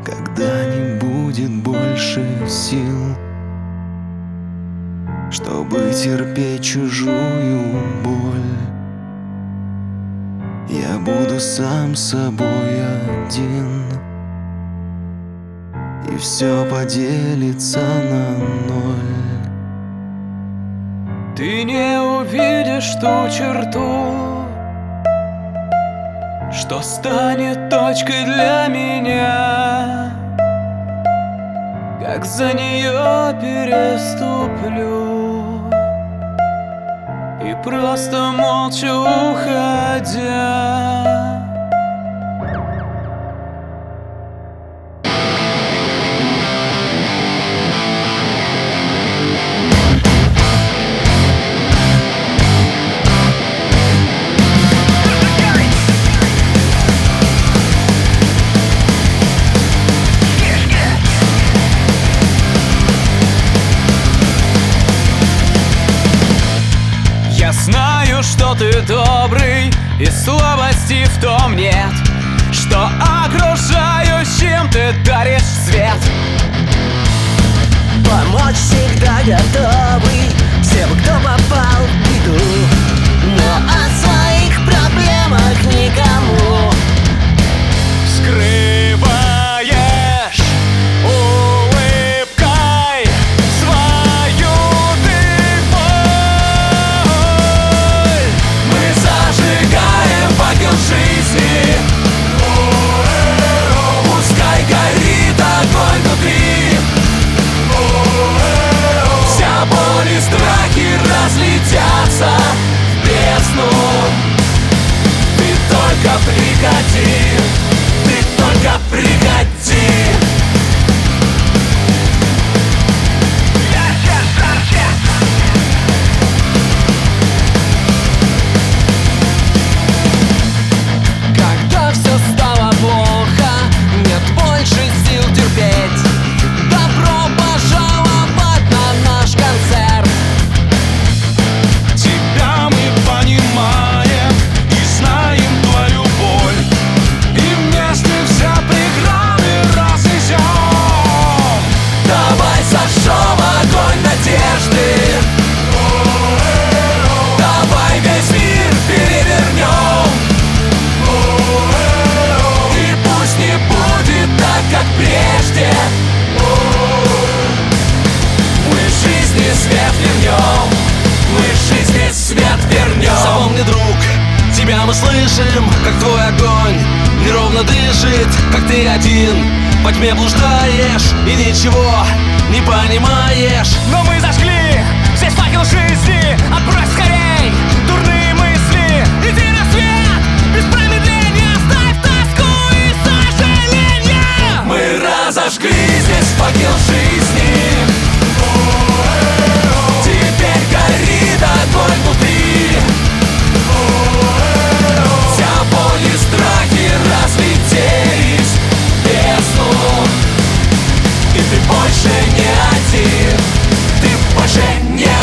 когда не будет больше сил, чтобы терпеть чужую боль. Я буду сам собой один, и все поделится на ноль. Ты не увидишь ту черту, что станет точкой для меня, как за нее переступлю и просто молча уходя. Я знаю, что ты добрый, и слабости в том нет, что окружающим ты даришь свет. Помочь всегда готовый всем, кто попал в беду, но о своих проблемах никому. Скрываешь улыбкой свою ты боль. Мы зажигаем факел жизни, пускай горит огонь внутри. Вся боль и страхи разлетятся в бездну. Ты только приходи, ты только приходи. Когда все стало плохо, нет больше сил терпеть, добро пожаловать на наш концерт. Тебя мы понимаем и знаем твою боль, и вместе все преграды разнесем. Давай зажжем огонь надежды, давай весь мир перевернем. И пусть не будет так, как прежде, мы жизни свет вернем, мы жизни свет вернем. Запомни, друг, тебя мы слышим, как твой огонь неровно дышит, как ты один во тьме блуждаешь и ничего не понимаешь. Но мы зажгли здесь факел жизни, отбрось скорей дурные мысли, иди на свет, без промедления оставь тоску и сожаление. Мы разожгли здесь факел жизни, теперь горит огонь внутри. Вся боль и страхи разлетелись в бездну. И ты больше не один, ты больше не